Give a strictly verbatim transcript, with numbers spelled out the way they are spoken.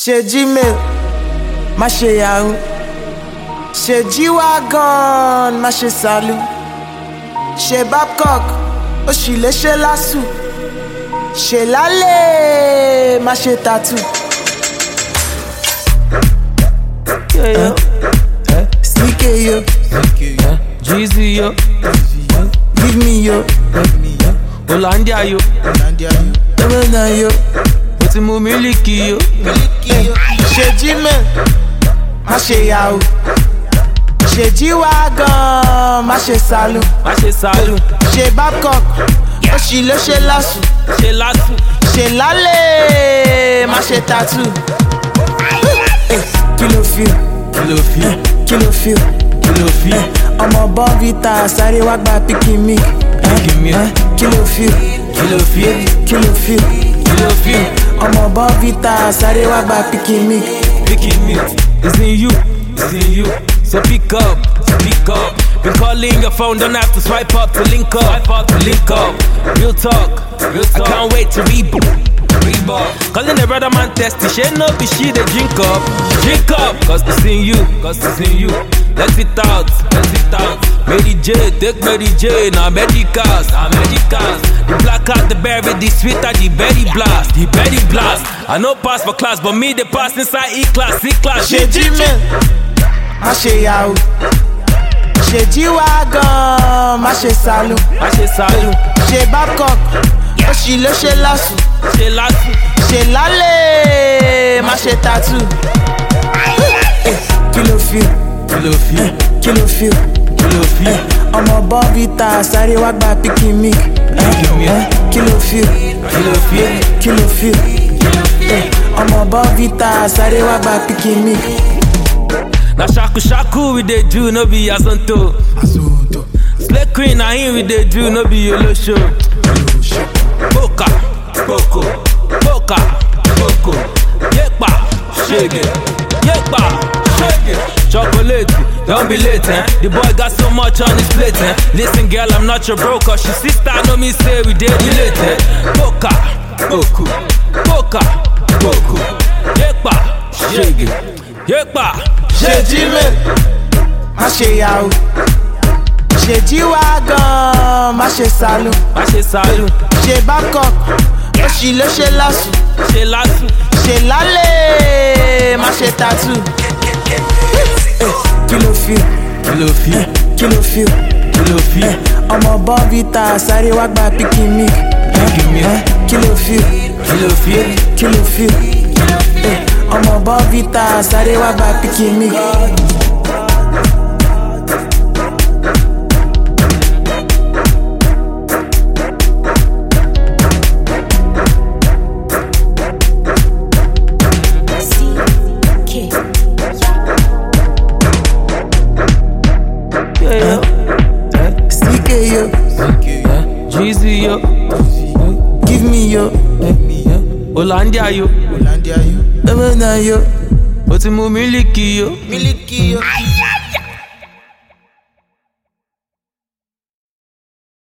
Ṣe Gmail, má ṣe Yahoo. Ṣe G-Wagon, má ṣe Salu. Ṣe Babcock, ó sì lè ṣe Lasu. Ṣe Lálẹ́, má ṣe Tattoo. Yeah, yeah. C K yo, Jeezy yo, give me yo, Hollandia yo, Emena yo. mo ti mu mílìkì yo. Ṣe Gmail, má ṣe Yahoo. Ṣe G-Wagon, má ṣe Salu. má ṣe Salu, Ṣe Babcock, ó sì lè ṣe Lasu. ṣe Lasu. Ṣe Lálẹ́, má ṣe Tattoo. Kí ló feel? Kí ló fi, Kí ló feel? kí ló fi, Ọmọ Bọ́ǹvítà sáré wá gba pikin milk. Pikin milk. Kí ló feel? kí ló fi, Kí ló feel? kí ló fi. Ọmọ Bọ́ǹvítà sáré wá gba pikin milk. Picking me, it's in you, it's in you. So pick up, pick up. Been calling your phone, don't have to swipe up to link up. Swipe up to link up. Real talk, real talk. I can't wait to reboot. Reebok. Calling the brother man testy, she no be she they drink up, drink up. Cause it's in you, cause it's in you. Let it out, let it out. Mary J, take Mary J, now medicals, now medicals. The black out, the berry, the sweeter, the berry blast, the berry blast. I no pass for class, but me they pass inside E class, E class. Ṣe Gmail, má ṣe Yahoo. Ṣe G-Wagon, má ṣe Salu. má ṣe Salu, Ṣe Babcock, ó sì lè ṣe Lasu. ṣe Lasu. Ṣe Lálẹ́, má ṣe Tattoo. Kí ló feel? Kí ló fi, Kí ló feel? kí ló fi, Ọmọ Bọ́ǹvítà sáré wá gba pikin milk. Pikin milk. Kí ló feel? kí ló fi, Kí ló feel? kí ló fi. Ọmọ Bọ́ǹvítà sáré wá gba pikin milk. Na shaku shaku we dey do, no be asonto. Slay queen na him we dey do, no be yolo show. Boka, boko, boka, boko. Yepa, shege, yepa, shege. Chocolate, don't be late, eh? The boy got so much on his plate, eh? Listen, girl, I'm not your broker. She sister know me say we dey relate, eh? Boka, boko, boka, boko. Yepa, shege, yepa. Ṣe Gmail, má ṣe Yahoo. Ṣe G-Wagon, má ṣe Salu. má ṣe Salu, Ṣe Babcock, ó sì lè ṣe Lasu. ṣe Lasu. Ṣe Lálẹ́, má ṣe Tattoo. Kí ló feel? Kí ló fi, Kí ló feel? kí ló fi, Ọmọ Bọ́ǹvítà sáré wá gba pikin milk. Pikin milk. Kí ló feel? kí ló fi, Kí ló feel? Ọmọ Bọ́ǹvítà sáré wá gba pikin milk. yeah, yeah. C K yo, Jeezy yo, give me yo, Hollandia yo, Emena yo, mo ti mu mílìkì yo. Miliki yo.